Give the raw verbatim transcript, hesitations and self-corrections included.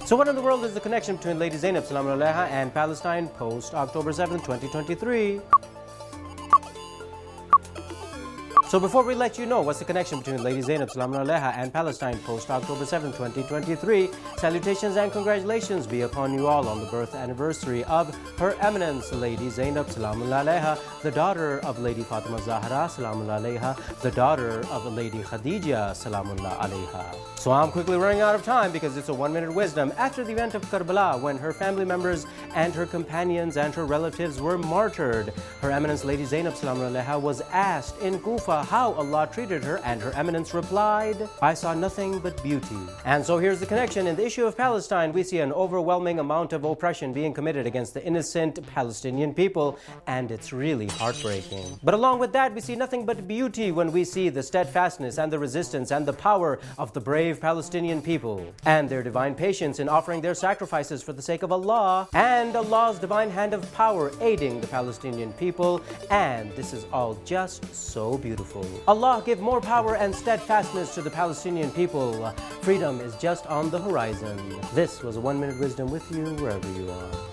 So what in the world is the connection between Lady Zainab Salamun Alaiha and Palestine post October seventh, twenty twenty-three? So before we let you know what's the connection between Lady Zainab Salamun Alaiha and Palestine post October seventh, twenty twenty-three, salutations and congratulations be upon you all on the birth anniversary of Her Eminence Lady Zainab Salamun Alaiha, the daughter of Lady Fatima Zahra Salamun Alaiha, the daughter of Lady Khadija Salamun Alaiha. So I'm quickly running out of time because it's a one-minute wisdom. After the event of Karbala, when her family members and her companions and her relatives were martyred, Her Eminence Lady Zainab Salamun Alaiha was asked in Kufa how Allah treated her, and Her Eminence replied, "I saw nothing but beauty." And so here's the connection. In the issue of Palestine, we see an overwhelming amount of oppression being committed against the innocent Palestinian people, and it's really heartbreaking. But along with that, we see nothing but beauty when we see the steadfastness and the resistance and the power of the brave Palestinian people, and their divine patience in offering their sacrifices for the sake of Allah, and Allah's divine hand of power aiding the Palestinian people, and this is all just so beautiful. Allah give more power and steadfastness to the Palestinian people. Freedom is just on the horizon. This was a one minute wisdom with you wherever you are.